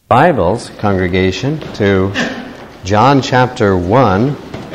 Bibles, congregation, to John chapter 1.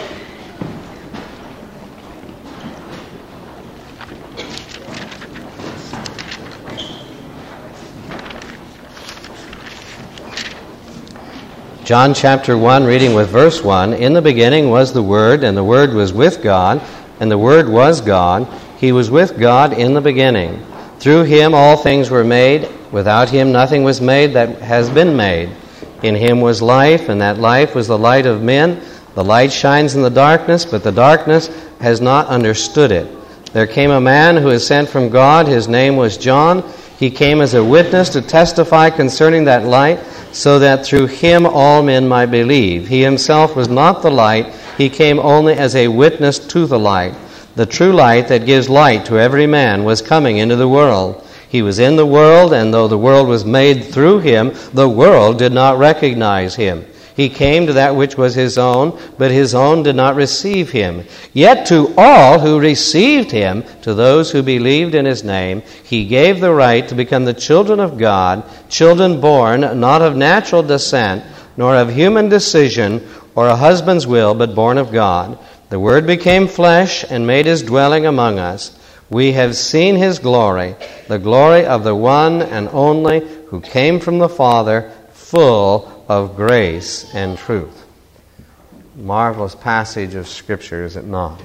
John chapter 1, reading with verse 1. In the beginning was the Word, and the Word was with God, and the Word was God. He was with God in the beginning. Through Him all things were made. Without Him nothing was made that has been made. In Him was life, and that life was the light of men. The light shines in the darkness, but the darkness has not understood it. There came a man who is sent from God. His name was John. He came as a witness to testify concerning that light, so that through him all men might believe. He himself was not the light. He came only as a witness to the light. The true light that gives light to every man was coming into the world. He was in the world, and though the world was made through him, the world did not recognize him. He came to that which was his own, but his own did not receive him. Yet to all who received him, to those who believed in his name, he gave the right to become the children of God, children born not of natural descent, nor of human decision or a husband's will, but born of God. The Word became flesh and made his dwelling among us. We have seen his glory, the glory of the one and only who came from the Father, full of grace and truth. Marvelous passage of Scripture, is it not?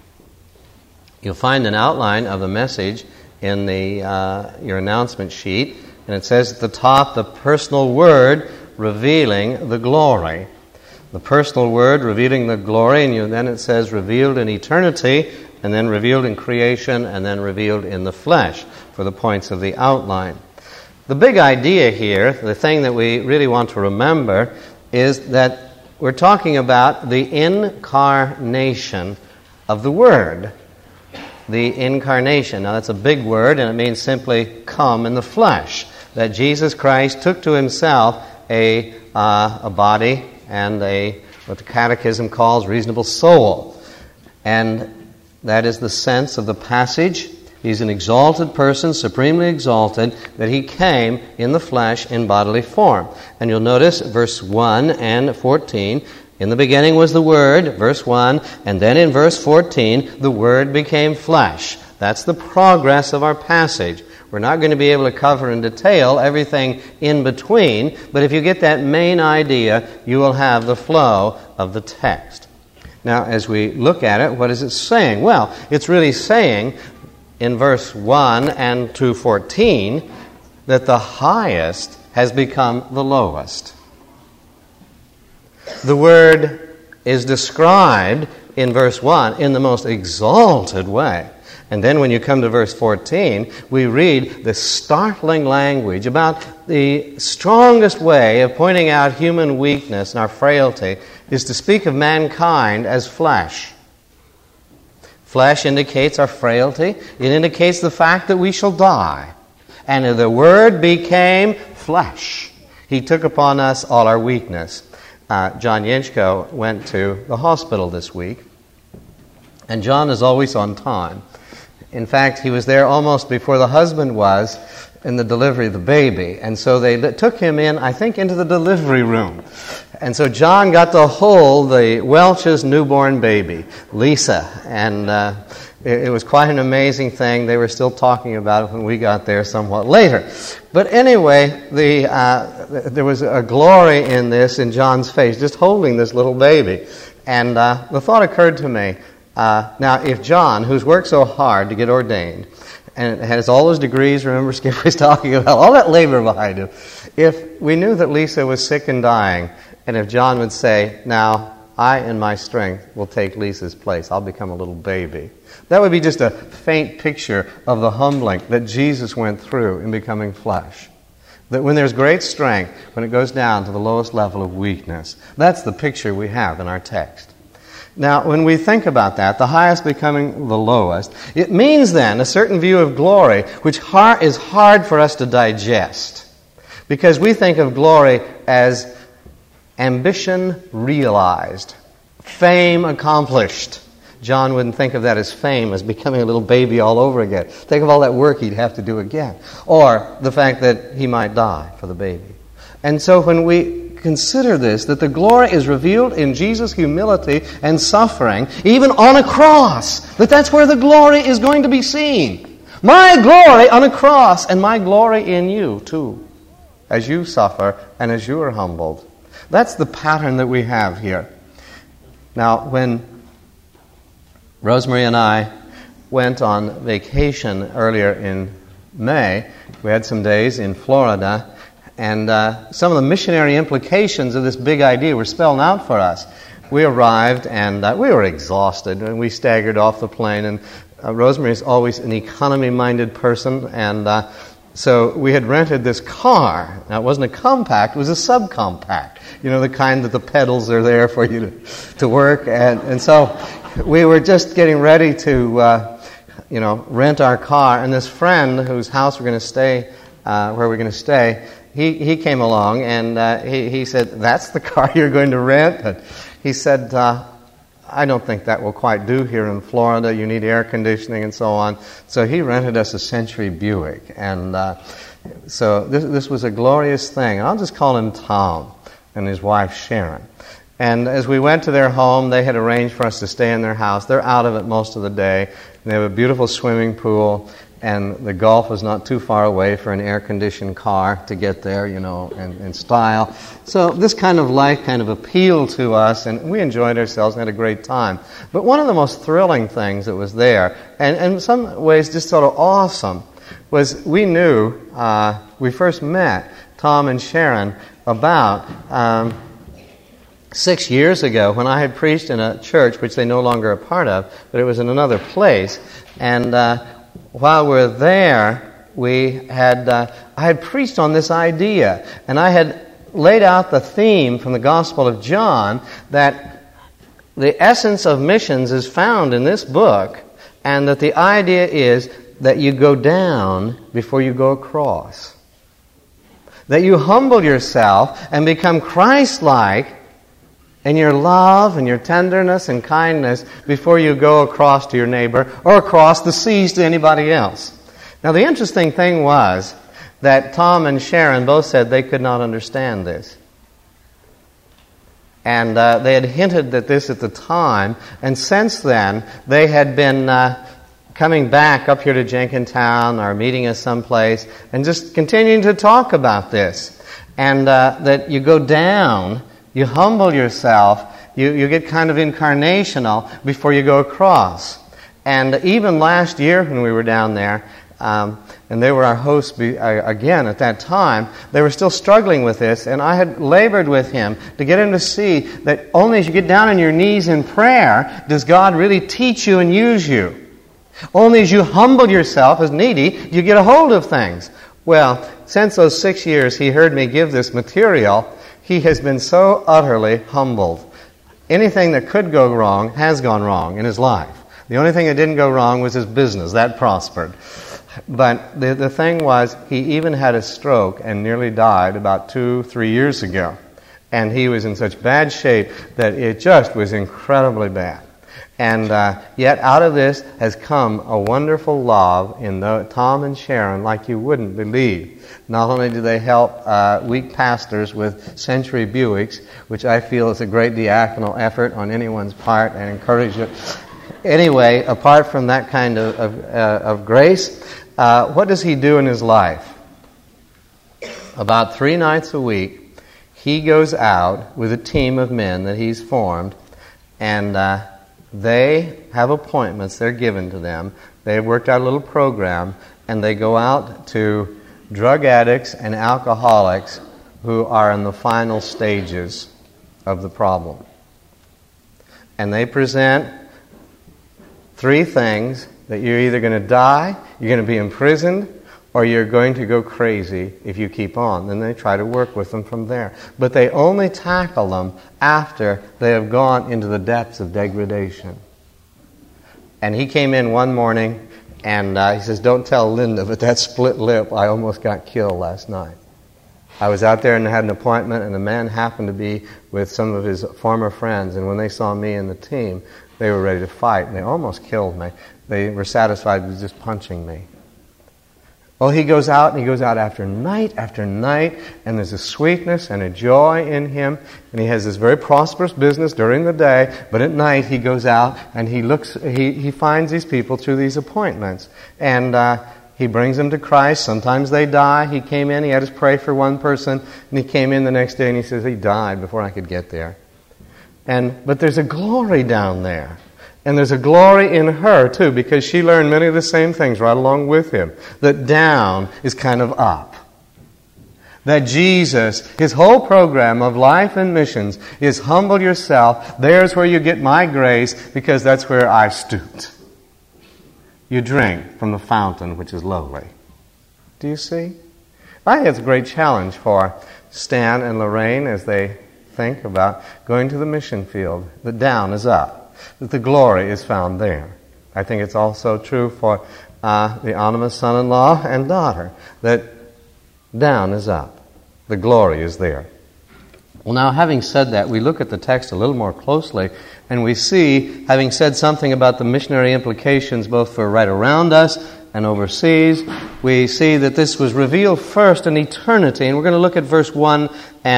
You'll find an outline of the message in your announcement sheet, and it says at the top, the personal word revealing the glory. The personal word revealing the glory, and then it says revealed in eternity, and then revealed in creation, and then revealed in the flesh for the points of the outline. The big idea here, the thing that we really want to remember, is that we're talking about the incarnation of the Word. The incarnation. Now that's a big word, and it means simply come in the flesh. That Jesus Christ took to himself a body and what the Catechism calls reasonable soul. And that is the sense of the passage. He's an exalted person, supremely exalted, that he came in the flesh in bodily form. And you'll notice verse 1 and 14, in the beginning was the Word, verse 1, and then in verse 14, the Word became flesh. That's the progress of our passage. We're not going to be able to cover in detail everything in between, but if you get that main idea, you will have the flow of the text. Now, as we look at it, what is it saying? Well, it's really saying in verse 1 and to 14 that the highest has become the lowest. The Word is described in verse 1 in the most exalted way. And then when you come to verse 14, we read the startling language about the strongest way of pointing out human weakness and our frailty is to speak of mankind as flesh. Flesh indicates our frailty. It indicates the fact that we shall die. And the Word became flesh. He took upon us all our weakness. John Yenchko went to the hospital this week, and John is always on time. In fact, he was there almost before the husband was in the delivery of the baby. And so they took him in, I think, into the delivery room. And so John got to hold the Welch's newborn baby, Lisa. And it was quite an amazing thing. They were still talking about it when we got there somewhat later. But anyway, there was a glory in this in John's face, just holding this little baby. And the thought occurred to me, now, if John, who's worked so hard to get ordained, and has all those degrees, remember Skip was talking about, all that labor behind him, if we knew that Lisa was sick and dying, and if John would say, now, I in my strength will take Lisa's place, I'll become a little baby. That would be just a faint picture of the humbling that Jesus went through in becoming flesh. That when there's great strength, when it goes down to the lowest level of weakness, that's the picture we have in our text. Now, when we think about that, the highest becoming the lowest, it means then a certain view of glory which is hard for us to digest. Because we think of glory as ambition realized, fame accomplished. John wouldn't think of that as fame, as becoming a little baby all over again. Think of all that work he'd have to do again. Or the fact that he might die for the baby. And so when we consider this, that the glory is revealed in Jesus' humility and suffering, even on a cross, that's where the glory is going to be seen. My glory on a cross, and my glory in you too, as you suffer and as you are humbled. That's the pattern that we have here. Now, when Rosemary and I went on vacation earlier in May, we had some days in Florida, and some of the missionary implications of this big idea were spelled out for us. We arrived, and we were exhausted, and we staggered off the plane, and Rosemary is always an economy-minded person, and so we had rented this car. Now, it wasn't a compact, it was a subcompact. You know, the kind that the pedals are there for you to work. And so we were just getting ready to, rent our car. And this friend whose house we're going to stay, where we're going to stay, he came along and he said, "That's the car you're going to rent?" And he said, "I don't think that will quite do here in Florida. You need air conditioning and so on." So he rented us a Century Buick. And so this was a glorious thing. I'll just call him Tom and his wife Sharon. And as we went to their home, they had arranged for us to stay in their house. They're out of it most of the day. And they have a beautiful swimming pool. And the Gulf was not too far away for an air-conditioned car to get there, in style. So this kind of life kind of appealed to us, and we enjoyed ourselves and had a great time. But one of the most thrilling things that was there, and in some ways just sort of awesome, was we knew, we first met Tom and Sharon about 6 years ago when I had preached in a church which they no longer are a part of, but it was in another place. And while we were there, I had preached on this idea, and I had laid out the theme from the Gospel of John that the essence of missions is found in this book, and that the idea is that you go down before you go across. That you humble yourself and become Christ-like in your love and your tenderness and kindness before you go across to your neighbor or across the seas to anybody else. Now, the interesting thing was that Tom and Sharon both said they could not understand this. And they had hinted at this at the time, and since then they had been coming back up here to Jenkintown or meeting us someplace and just continuing to talk about this. And that you go down, you humble yourself, you get kind of incarnational before you go across. And even last year when we were down there, and they were our hosts again at that time, they were still struggling with this, and I had labored with him to get him to see that only as you get down on your knees in prayer does God really teach you and use you. Only as you humble yourself as needy, you get a hold of things. Well, since those 6 years he heard me give this material, he has been so utterly humbled. Anything that could go wrong has gone wrong in his life. The only thing that didn't go wrong was his business. That prospered. But the thing was, he even had a stroke and nearly died about 2-3 years ago. And he was in such bad shape that it just was incredibly bad. And yet out of this has come a wonderful love in Tom and Sharon like you wouldn't believe. Not only do they help weak pastors with Century Buicks, which I feel is a great diaconal effort on anyone's part and encourage it. Anyway, apart from that kind of grace, what does he do in his life? About 3 nights a week, he goes out with a team of men that he's formed, and they have appointments. They're given to them. They have worked out a little program, and they go out to drug addicts and alcoholics who are in the final stages of the problem. And they present 3 things: that you're either going to die, you're going to be imprisoned, or you're going to go crazy if you keep on. Then they try to work with them from there. But they only tackle them after they have gone into the depths of degradation. And he came in one morning and he says, "Don't tell Linda, but that split lip, I almost got killed last night. I was out there and had an appointment, and the man happened to be with some of his former friends, and when they saw me and the team, they were ready to fight, and they almost killed me. They were satisfied with just punching me." Oh, he goes out, and he goes out after night, and there's a sweetness and a joy in him, and he has this very prosperous business during the day, but at night he goes out and he finds these people through these appointments, and he brings them to Christ. Sometimes they die. He came in, he had us pray for one person, and he came in the next day and he says, he died before I could get there. But there's a glory down there. And there's a glory in her, too, because she learned many of the same things right along with him. That down is kind of up. That Jesus, his whole program of life and missions is humble yourself. There's where you get my grace, because that's where I stooped. You drink from the fountain which is lowly. Do you see? I think it's a great challenge for Stan and Lorraine as they think about going to the mission field. The down is up. That the glory is found there. I think it's also true for the Anima son-in-law and daughter, that down is up. The glory is there. Well, now, having said that, we look at the text a little more closely, and we see, having said something about the missionary implications both for right around us and overseas, we see that this was revealed first in eternity, and we're going to look at verse 1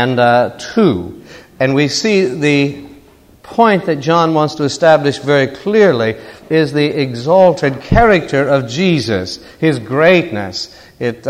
and 2. And we see the point that John wants to establish very clearly is the exalted character of Jesus, his greatness.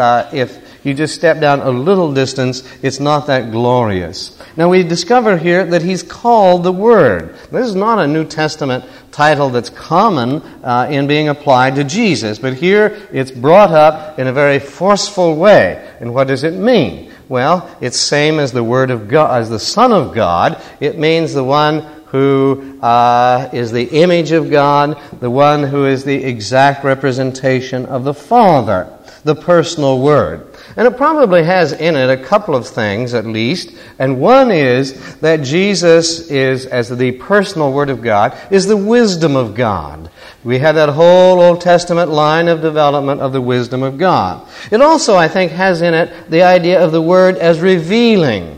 If you just step down a little distance, it's not that glorious. Now we discover here that he's called the Word. This is not a New Testament title that's common in being applied to Jesus, but here it's brought up in a very forceful way. And what does it mean? Well, it's same as the Word of God, as the Son of God. It means the one who is the image of God, the one who is the exact representation of the Father, the personal Word. And it probably has in it a couple of things at least, and one is that Jesus is, as the personal Word of God, is the wisdom of God. We have that whole Old Testament line of development of the wisdom of God. It also, I think, has in it the idea of the Word as revealing.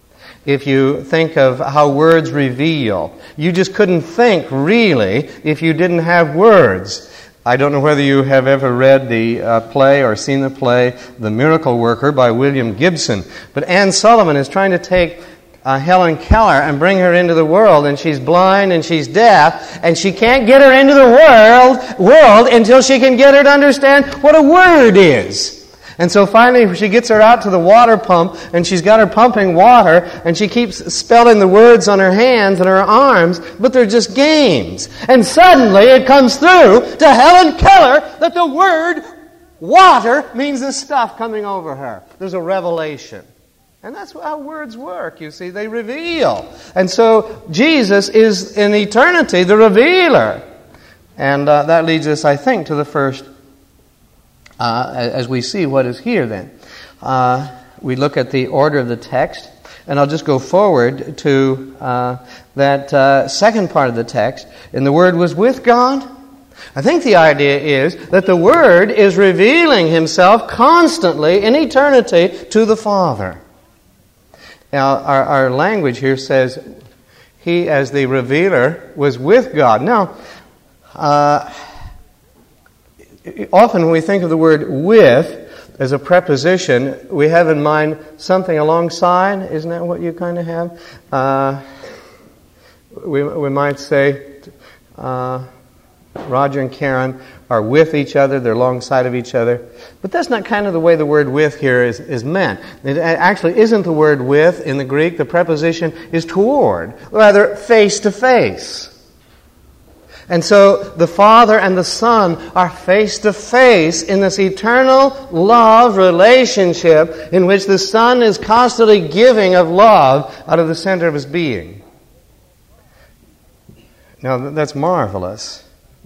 If you think of how words reveal, you just couldn't think, really, if you didn't have words. I don't know whether you have ever read the play or seen the play, The Miracle Worker by William Gibson. But Anne Sullivan is trying to take Helen Keller and bring her into the world, and she's blind and she's deaf, and she can't get her into the world until she can get her to understand what a word is. And so finally she gets her out to the water pump, and she's got her pumping water, and she keeps spelling the words on her hands and her arms, but they're just games. And suddenly it comes through to Helen Keller that the word water means the stuff coming over her. There's a revelation. And that's how words work, you see. They reveal. And so Jesus is in eternity the revealer. And that leads us, I think, to the first as we see what is here then. We look at the order of the text, and I'll just go forward to that second part of the text. And the Word was with God. I think the idea is that the Word is revealing Himself constantly in eternity to the Father. Now, our language here says, He, as the revealer, was with God. Now, often when we think of the word with as a preposition, we have in mind something alongside. Isn't that what you kind of have? We might say Roger and Karen are with each other. They're alongside of each other. But that's not kind of the way the word with here is meant. It actually isn't the word with in the Greek. The preposition is toward, rather face to face. And so the Father and the Son are face to face in this eternal love relationship in which the Son is constantly giving of love out of the center of His being. Now that's marvelous.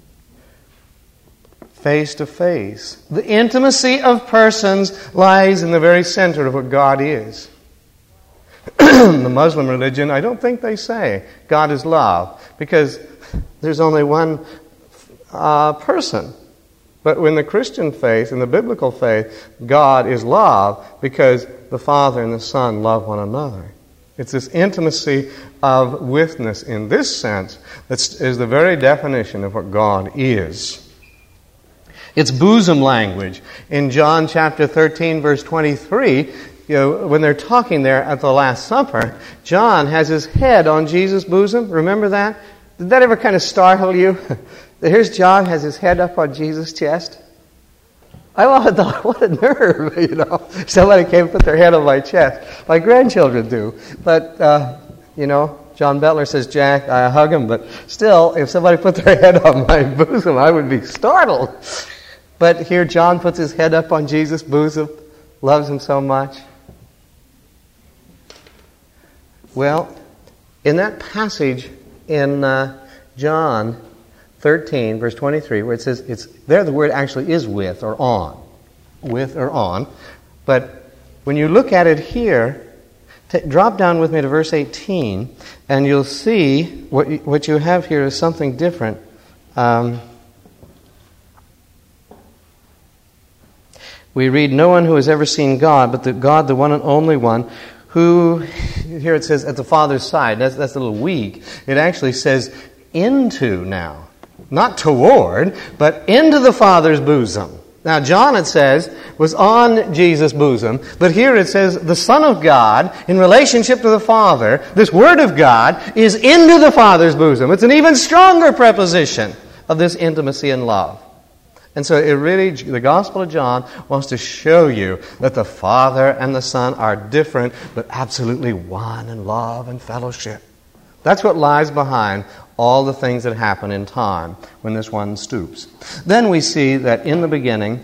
Face to face. The intimacy of persons lies in the very center of what God is. The Muslim religion, I don't think they say God is love, because there's only one person. But in the Christian faith, in the biblical faith, God is love because the Father and the Son love one another. It's this intimacy of witness in this sense that is the very definition of what God is. It's bosom language. In John chapter 13, verse 23, when they're talking there at the Last Supper, John has his head on Jesus' bosom. Remember that? Did that ever kind of startle you? Here's John has his head up on Jesus' chest. I thought, what a nerve, Somebody came and put their head on my chest. My grandchildren do. But, John Bettler says, Jack, I hug him, but still, if somebody put their head on my bosom, I would be startled. But here John puts his head up on Jesus' bosom, loves him so much. Well, in that passage in John 13, verse 23, where it says, there the word actually is with or on. With or on. But when you look at it here, drop down with me to verse 18, and you'll see what you have here is something different. We read, no one who has ever seen God, but God, the one and only one, who, here it says, at the Father's side. That's a little weak. It actually says, into now. Not toward, but into the Father's bosom. Now, John, it says, was on Jesus' bosom, but here it says the Son of God, in relationship to the Father, this Word of God, is into the Father's bosom. It's an even stronger preposition of this intimacy and love. And so the Gospel of John wants to show you that the Father and the Son are different, but absolutely one in love and fellowship. That's what lies behind all the things that happen in time when this one stoops. Then we see that in the beginning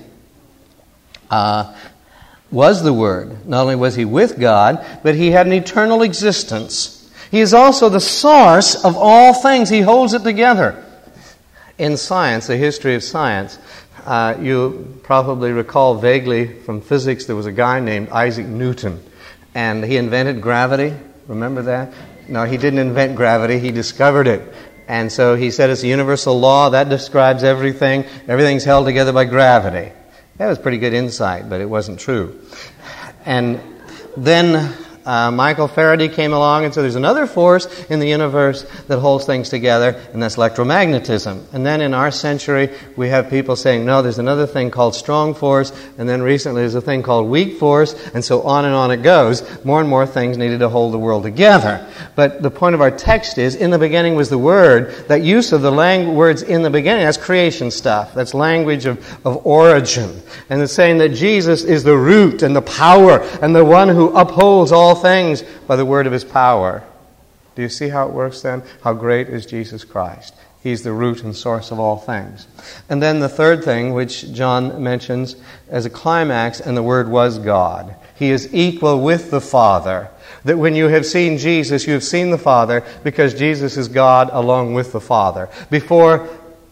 was the Word. Not only was He with God, but He had an eternal existence. He is also the source of all things. He holds it together. In science, the history of science, you probably recall vaguely from physics there was a guy named Isaac Newton, and he invented gravity. Remember that? No, he didn't invent gravity, he discovered it. And so he said it's a universal law, that describes everything. Everything's held together by gravity. That was pretty good insight, but it wasn't true. And then Michael Faraday came along, and so there's another force in the universe that holds things together, and that's electromagnetism. And then in our century, we have people saying, no, there's another thing called strong force, and then recently there's a thing called weak force, and so on it goes. More and more things needed to hold the world together. But the point of our text is, in the beginning was the Word. That use of the words in the beginning, that's creation stuff. That's language of origin. And it's saying that Jesus is the root and the power and the one who upholds all things by the word of His power. Do you see how it works then? How great is Jesus Christ? He's the root and source of all things. And then the third thing, which John mentions as a climax, and the Word was God. He is equal with the Father. That when you have seen Jesus, you have seen the Father, because Jesus is God along with the Father. Before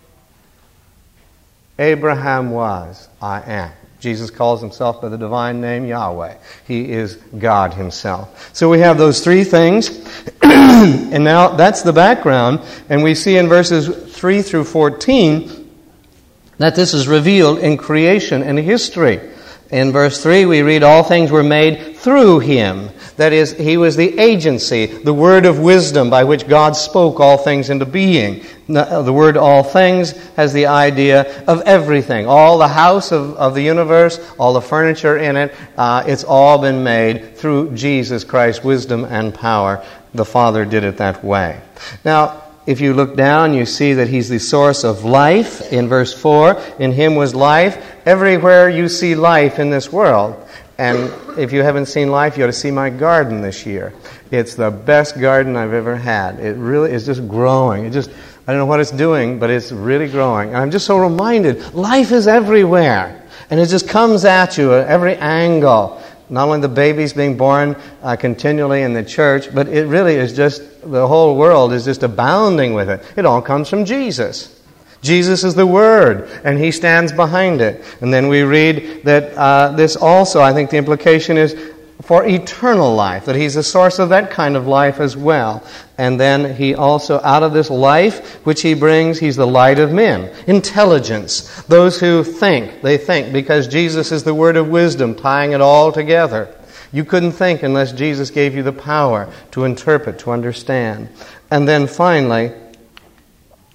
Abraham was, I am. Jesus calls Himself by the divine name Yahweh. He is God Himself. So we have those three things. And now that's the background. And we see in verses 3 through 14 that this is revealed in creation and history. In verse 3 we read, all things were made through Him. That is, He was the agency, the word of wisdom by which God spoke all things into being. The word all things has the idea of everything. All the house of the universe, all the furniture in it, it's all been made through Jesus Christ's wisdom and power. The Father did it that way. Now, if you look down, you see that He's the source of life. In verse 4, in Him was life. Everywhere you see life in this world. And if you haven't seen life, you ought to see my garden this year. It's the best garden I've ever had. It really is just growing. I don't know what it's doing, but it's really growing. And I'm just so reminded, life is everywhere. And it just comes at you at every angle. Not only the babies being born continually in the church, but it really is just, the whole world is just abounding with it. It all comes from Jesus. Jesus is the Word, and He stands behind it. And then we read that this also, I think the implication is for eternal life, that He's the source of that kind of life as well. And then He also, out of this life which He brings, He's the light of men. Intelligence. Those who think, they think because Jesus is the word of wisdom, tying it all together. You couldn't think unless Jesus gave you the power to interpret, to understand. And then finally,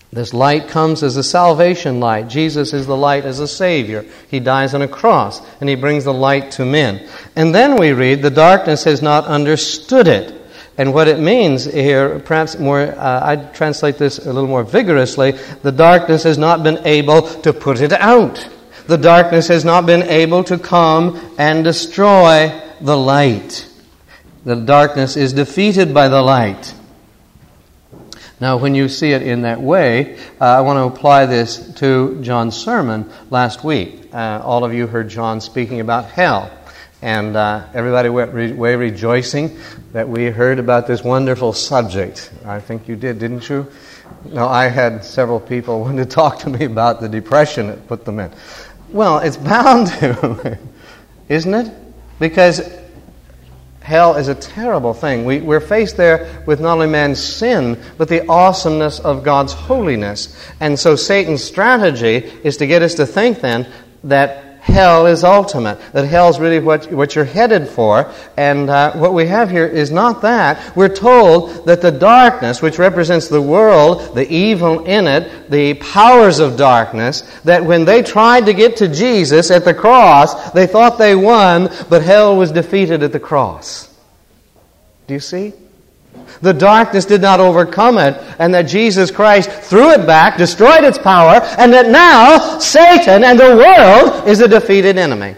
This light comes as a salvation light. Jesus is the light as a Savior. He dies on a cross, and He brings the light to men. And then we read, the darkness has not understood it. And what it means here, perhaps more, I'd translate this a little more vigorously, the darkness has not been able to put it out. The darkness has not been able to come and destroy the light. The darkness is defeated by the light. Now, when you see it in that way, I want to apply this to John's sermon last week. All of you heard John speaking about hell. And everybody went away rejoicing that we heard about this wonderful subject. I think you did, didn't you? No, I had several people want to talk to me about the depression that put them in. Well, it's bound to, isn't it? Because hell is a terrible thing. We're faced there with not only man's sin, but the awesomeness of God's holiness. And so Satan's strategy is to get us to think then that hell is ultimate, that hell's really what you're headed for. And what we have here is not that. We're told that the darkness, which represents the world, the evil in it, the powers of darkness, that when they tried to get to Jesus at the cross, they thought they won, but hell was defeated at the cross. Do you see? The darkness did not overcome it, and that Jesus Christ threw it back, destroyed its power, and that now Satan and the world is a defeated enemy.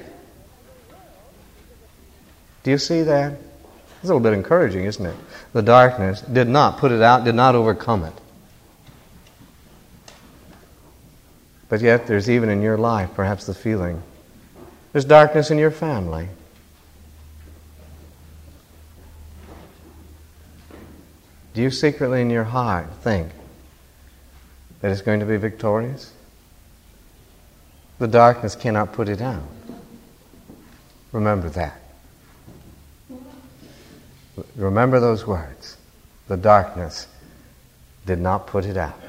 Do you see that? It's a little bit encouraging, isn't it? The darkness did not put it out, did not overcome it. But yet there's even in your life perhaps the feeling there's darkness in your family. Do you secretly in your heart think that it's going to be victorious? The darkness cannot put it out. Remember that. Remember those words. The darkness did not put it out.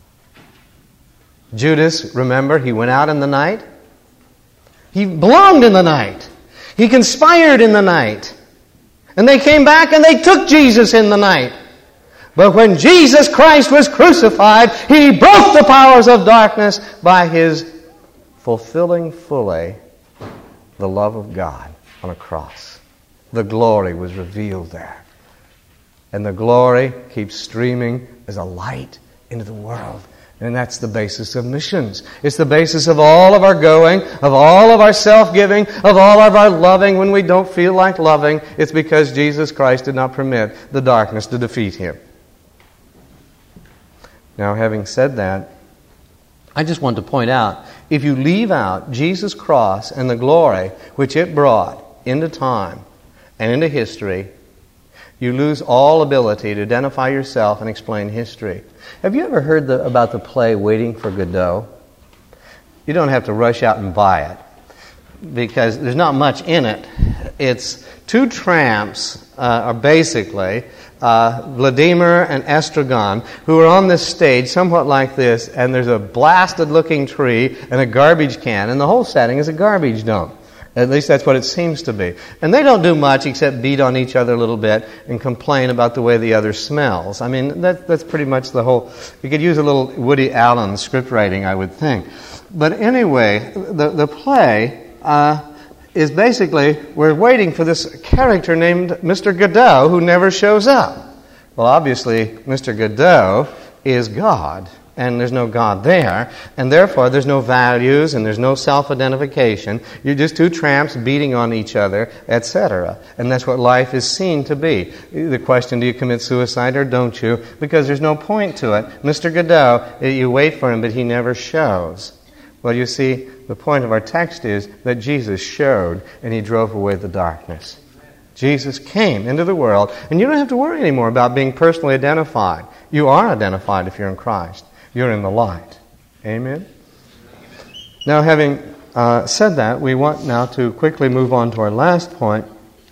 Judas, remember, he went out in the night. He belonged in the night. He conspired in the night. And they came back and they took Jesus in the night. But when Jesus Christ was crucified, He broke the powers of darkness by His fulfilling fully the love of God on a cross. The glory was revealed there. And the glory keeps streaming as a light into the world. And that's the basis of missions. It's the basis of all of our going, of all of our self-giving, of all of our loving when we don't feel like loving. It's because Jesus Christ did not permit the darkness to defeat Him. Now, having said that, I just want to point out, if you leave out Jesus' cross and the glory which it brought into time and into history, you lose all ability to identify yourself and explain history. Have you ever heard about the play Waiting for Godot? You don't have to rush out and buy it, because there's not much in it. It's two tramps, basically, Vladimir and Estragon, who are on this stage somewhat like this, and there's a blasted-looking tree and a garbage can, and the whole setting is a garbage dump. At least that's what it seems to be. And they don't do much except beat on each other a little bit and complain about the way the other smells. I mean, that's pretty much the whole... You could use a little Woody Allen script writing, I would think. But anyway, the play is basically, we're waiting for this character named Mr. Godot who never shows up. Well, obviously, Mr. Godot is God, and there's no God there, and therefore there's no values and there's no self-identification. You're just two tramps beating on each other, etc. And that's what life is seen to be. The question, do you commit suicide or don't you? Because there's no point to it. Mr. Godot, you wait for him, but he never shows. Well, you see, the point of our text is that Jesus showed and He drove away the darkness. Jesus came into the world, and you don't have to worry anymore about being personally identified. You are identified if you're in Christ. You're in the light. Amen? Now, having said that, we want now to quickly move on to our last point.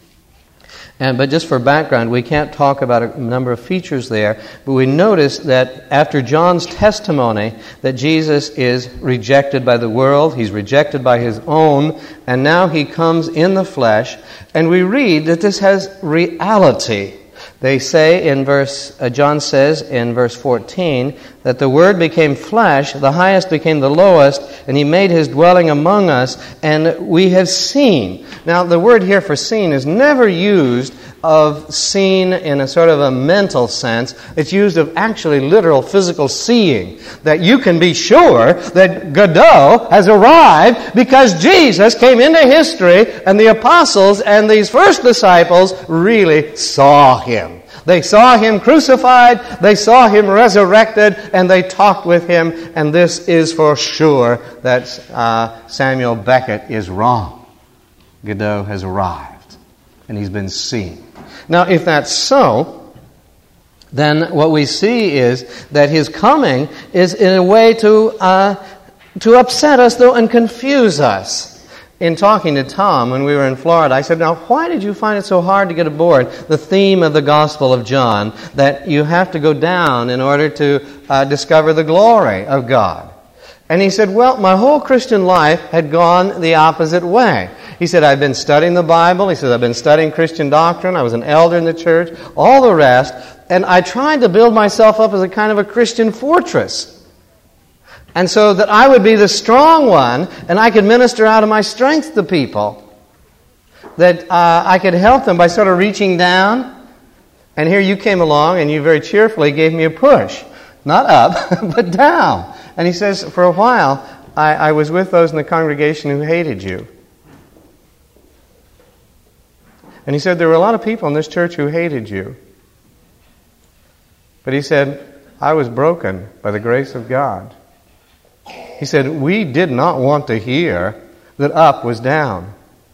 But just for background, we can't talk about a number of features there, but we notice that after John's testimony that Jesus is rejected by the world, He's rejected by His own, and now He comes in the flesh, and we read that this has reality. They say in John says in verse 14, that the Word became flesh, the highest became the lowest, and He made His dwelling among us, and we have seen. Now, the word here for seen is never used of seen in a sort of a mental sense. It's used of actually literal physical seeing. That you can be sure that Godot has arrived because Jesus came into history and the apostles and these first disciples really saw Him. They saw Him crucified, they saw Him resurrected, and they talked with Him, and this is for sure that Samuel Beckett is wrong. Godot has arrived, and He's been seen. Now, if that's so, then what we see is that His coming is in a way to upset us, though, and confuse us. In talking to Tom when we were in Florida, I said, now, why did you find it so hard to get aboard the theme of the Gospel of John, that you have to go down in order to discover the glory of God? And he said, well, my whole Christian life had gone the opposite way. He said, I've been studying the Bible. He said, I've been studying Christian doctrine. I was an elder in the church, all the rest. And I tried to build myself up as a kind of a Christian fortress. And so that I would be the strong one, and I could minister out of my strength to people. That I could help them by sort of reaching down. And here you came along, and you very cheerfully gave me a push. Not up, but down. And he says, for a while, I was with those in the congregation who hated you. And he said, there were a lot of people in this church who hated you. But he said, I was broken by the grace of God. He said, we did not want to hear that up was down.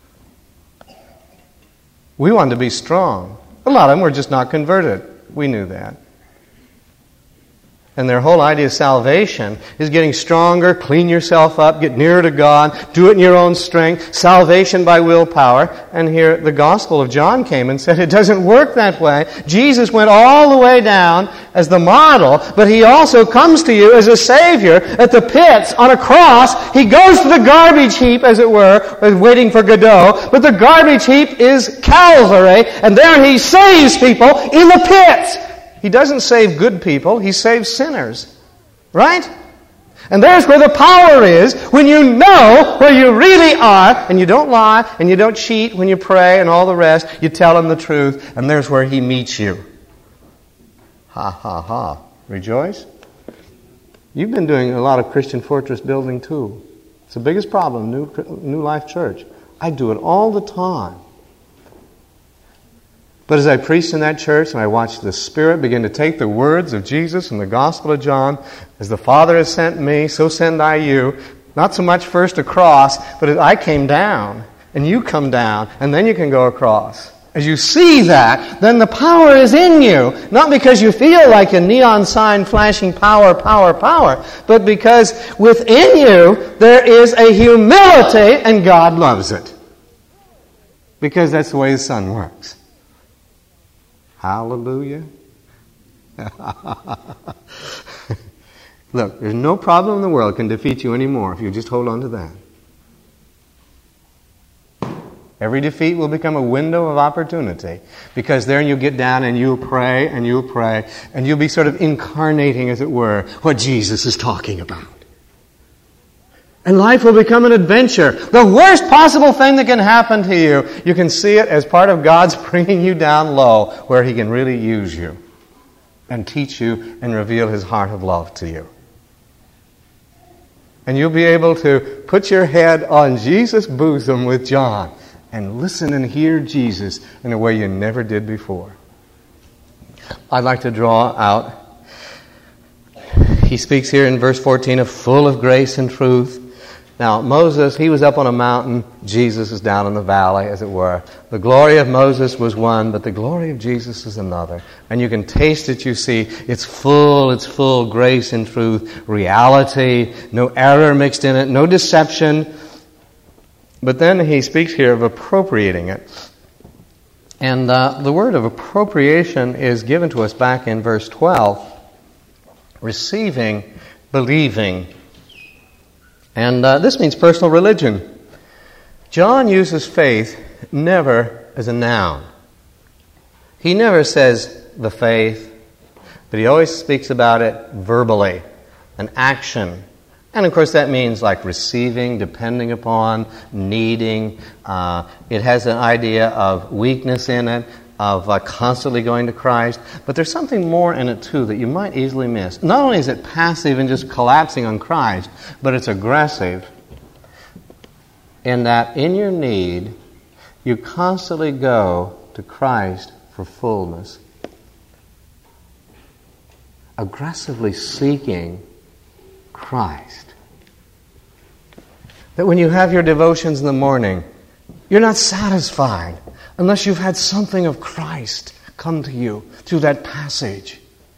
We wanted to be strong. A lot of them were just not converted. We knew that. And their whole idea of salvation is getting stronger, clean yourself up, get nearer to God, do it in your own strength, salvation by willpower. And here the Gospel of John came and said it doesn't work that way. Jesus went all the way down as the model, but He also comes to you as a Savior at the pits on a cross. He goes to the garbage heap, as it were, waiting for Godot, but the garbage heap is Calvary, and there He saves people in the pits. He doesn't save good people, He saves sinners. Right? And there's where the power is, when you know where you really are, and you don't lie, and you don't cheat when you pray and all the rest. You tell Him the truth, and there's where He meets you. Ha, ha, ha. Rejoice? You've been doing a lot of Christian fortress building too. It's the biggest problem, New Life Church. I do it all the time. But as I preached in that church and I watched the Spirit begin to take the words of Jesus and the Gospel of John, as the Father has sent me, so send I you, not so much first across, but as I came down and you come down and then you can go across. As you see that, then the power is in you. Not because you feel like a neon sign flashing power, power, power, but because within you there is a humility and God loves it. Because that's the way the Son works. Hallelujah. Look, there's no problem in the world can defeat you anymore if you just hold on to that. Every defeat will become a window of opportunity, because there you'll get down and you'll pray and you'll pray and you'll be sort of incarnating, as it were, what Jesus is talking about. And life will become an adventure. The worst possible thing that can happen to you, you can see it as part of God's bringing you down low, where He can really use you and teach you and reveal His heart of love to you. And you'll be able to put your head on Jesus' bosom with John and listen and hear Jesus in a way you never did before. I'd like to draw out, he speaks here in verse 14 of full of grace and truth. Now, Moses, he was up on a mountain. Jesus is down in the valley, as it were. The glory of Moses was one, but the glory of Jesus is another. And you can taste it, you see. It's full grace and truth, reality, no error mixed in it, no deception. But then he speaks here of appropriating it. And the word of appropriation is given to us back in verse 12. Receiving, believing. And this means personal religion. John uses faith never as a noun. He never says the faith, But he always speaks about it verbally, an action. And of course that means like receiving, depending upon, needing. It has an idea of weakness in it, of constantly going to Christ. But there's something more in it too that you might easily miss. Not only is it passive and just collapsing on Christ, but it's aggressive in that in your need, you constantly go to Christ for fullness. Aggressively seeking Christ. That when you have your devotions in the morning, you're not satisfied unless you've had something of Christ come to you through that passage.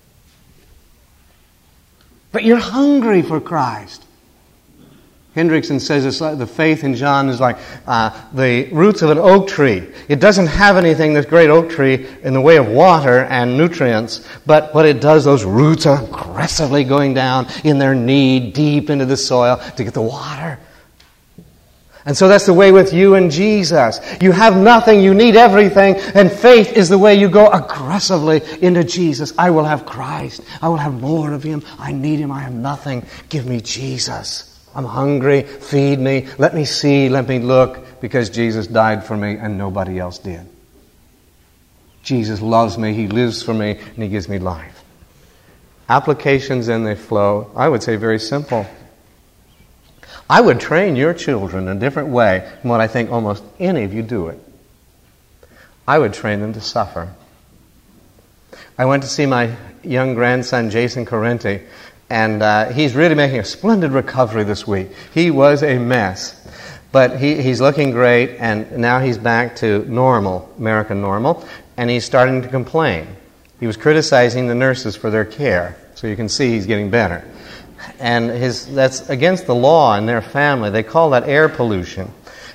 But you're hungry for Christ. Hendrickson says it's like the faith in John is like the roots of an oak tree. It doesn't have anything, this great oak tree, in the way of water and nutrients, but what it does, those roots are aggressively going down in their need deep into the soil to get the water. And so that's the way with you and Jesus. You have nothing, you need everything, and faith is the way you go aggressively into Jesus. I will have Christ. I will have more of Him. I need Him. I have nothing. Give me Jesus. I'm hungry. Feed me. Let me see. Let me look. Because Jesus died for me and nobody else did. Jesus loves me. He lives for me and He gives me life. Applications and they flow. I would say very simple. I would train your children in a different way from what I think almost any of you do it. I would train them to suffer. I went to see my young grandson, Jason Correnti, and he's really making a splendid recovery this week. He was a mess, but he's looking great, and now he's back to normal, American normal, and he's starting to complain. He was criticizing the nurses for their care, so you can see he's getting better. And that's against the law in their family. They call that air pollution.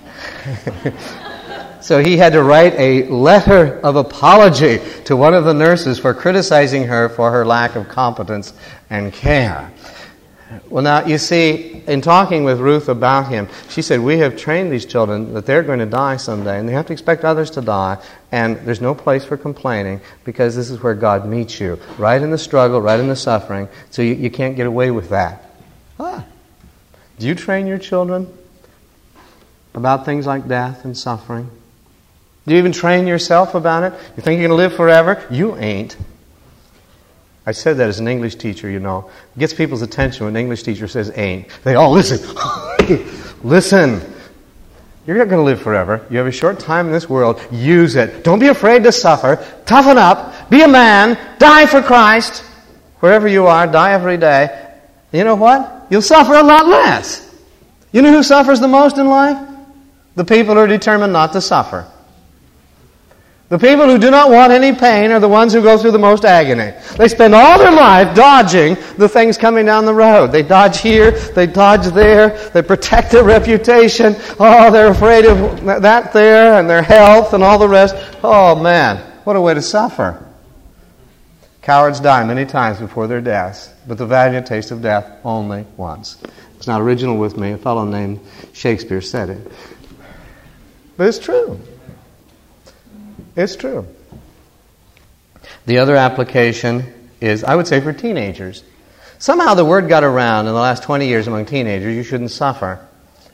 So he had to write a letter of apology to one of the nurses for criticizing her for her lack of competence and care. Well, now, you see, in talking with Ruth about him, she said, we have trained these children that they're going to die someday, and they have to expect others to die, and there's no place for complaining, because this is where God meets you, right in the struggle, right in the suffering, so you can't get away with that. Do you train your children about things like death and suffering? Do you even train yourself about it? You think you're going to live forever? You ain't. I said that as an English teacher, you know. It gets people's attention when an English teacher says ain't. They all listen. Listen. You're not going to live forever. You have a short time in this world. Use it. Don't be afraid to suffer. Toughen up. Be a man. Die for Christ. Wherever you are, die every day. You know what? You'll suffer a lot less. You know who suffers the most in life? The people who are determined not to suffer. The people who do not want any pain are the ones who go through the most agony. They spend all their life dodging the things coming down the road. They dodge here, they dodge there, they protect their reputation. Oh, they're afraid of that there and their health and all the rest. Oh, man, what a way to suffer. Cowards die many times before their deaths, but the valiant taste of death only once. It's not original with me. A fellow named Shakespeare said it. But it's true. It's true. The other application is, I would say, for teenagers. Somehow the word got around in the last 20 years among teenagers, you shouldn't suffer.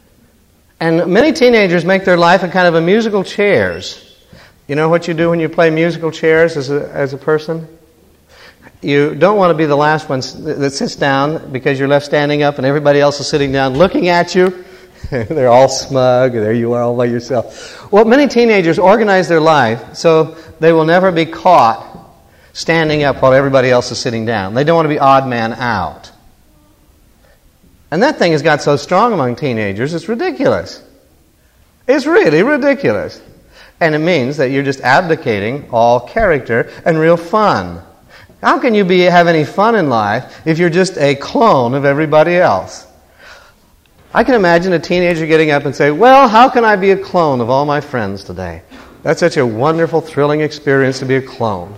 And many teenagers make their life a kind of a musical chairs. You know what you do when you play musical chairs as a person? You don't want to be the last one that sits down because you're left standing up and everybody else is sitting down looking at you. They're all smug, and there you are all by yourself. Well, many teenagers organize their life so they will never be caught standing up while everybody else is sitting down. They don't want to be odd man out. And that thing has got so strong among teenagers, it's ridiculous. It's really ridiculous. And it means that you're just abdicating all character and real fun. How can you have any fun in life if you're just a clone of everybody else? I can imagine a teenager getting up and say, well, how can I be a clone of all my friends today? That's such a wonderful, thrilling experience to be a clone.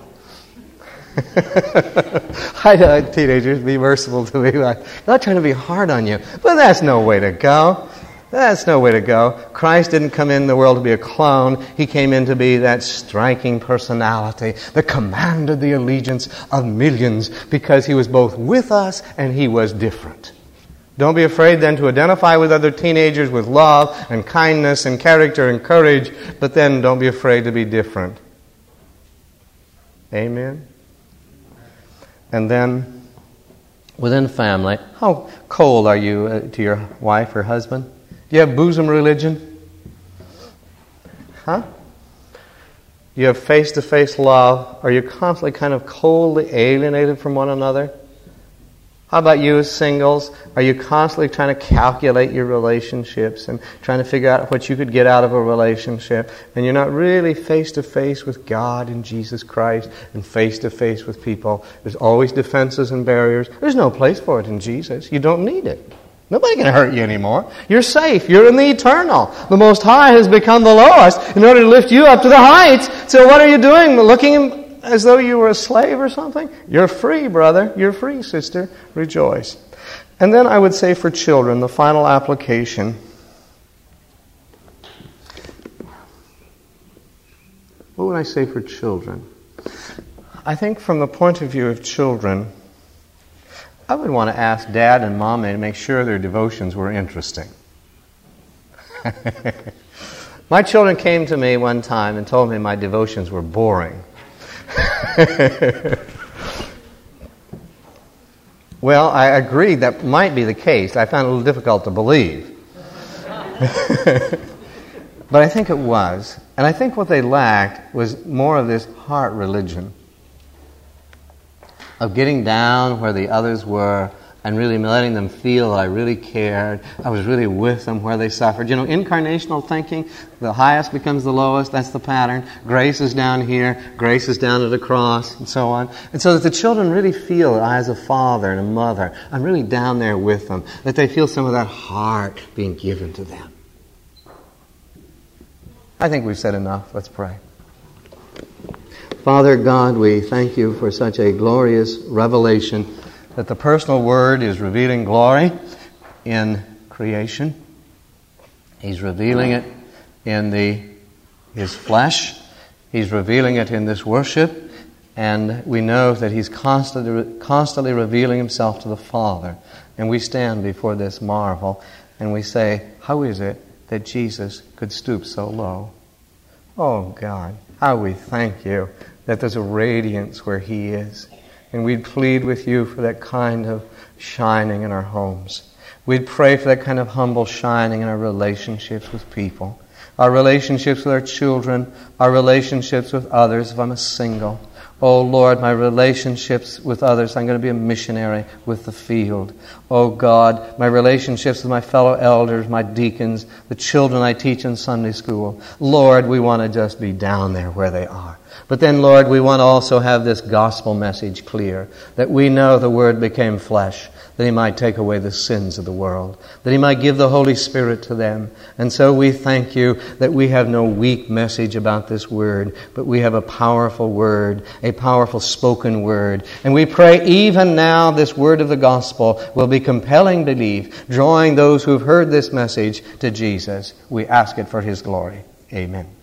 Teenagers, be merciful to me. I'm not trying to be hard on you, but that's no way to go. That's no way to go. Christ didn't come in the world to be a clone. He came in to be that striking personality that commanded the allegiance of millions because he was both with us and he was different. Don't be afraid then to identify with other teenagers with love and kindness and character and courage, but then don't be afraid to be different. Amen? And then, within family, how cold are you to your wife or husband? Do you have bosom religion? Huh? Do you have face-to-face love? Are you constantly kind of coldly alienated from one another? How about you as singles? Are you constantly trying to calculate your relationships and trying to figure out what you could get out of a relationship? And you're not really face-to-face with God and Jesus Christ and face-to-face with people. There's always defenses and barriers. There's no place for it in Jesus. You don't need it. Nobody can hurt you anymore. You're safe. You're in the eternal. The Most High has become the lowest in order to lift you up to the heights. So what are you doing? Looking as though you were a slave or something? You're free, brother. You're free, sister. Rejoice. And then I would say for children, the final application. What would I say for children? I think from the point of view of children, I would want to ask Dad and Mom to make sure their devotions were interesting. My children came to me one time and told me my devotions were boring. Well, I agreed that might be the case. I found it a little difficult to believe. But I think it was. And I think what they lacked was more of this heart religion. Of getting down where the others were and really letting them feel I really cared. I was really with them where they suffered. You know, incarnational thinking, the highest becomes the lowest. That's the pattern. Grace is down here. Grace is down at the cross, and so on. And so that the children really feel that I, as a father and a mother, I'm really down there with them. That they feel some of that heart being given to them. I think we've said enough. Let's pray. Father God, we thank you for such a glorious revelation that the personal Word is revealing glory in creation. He's revealing it in His flesh. He's revealing it in this worship. And we know that He's constantly revealing Himself to the Father. And we stand before this marvel and we say, how is it that Jesus could stoop so low? Oh God, how we thank you that there's a radiance where He is. And we'd plead with you for that kind of shining in our homes. We'd pray for that kind of humble shining in our relationships with people. Our relationships with our children, our relationships with others if I'm a single. Oh Lord, my relationships with others, I'm going to be a missionary with the field. Oh God, my relationships with my fellow elders, my deacons, the children I teach in Sunday school. Lord, we want to just be down there where they are. But then, Lord, we want to also have this gospel message clear, that we know the Word became flesh, that He might take away the sins of the world, that He might give the Holy Spirit to them. And so we thank you that we have no weak message about this Word, but we have a powerful Word, a powerful spoken Word. And we pray even now this Word of the gospel will be compelling belief, drawing those who have heard this message to Jesus. We ask it for His glory. Amen.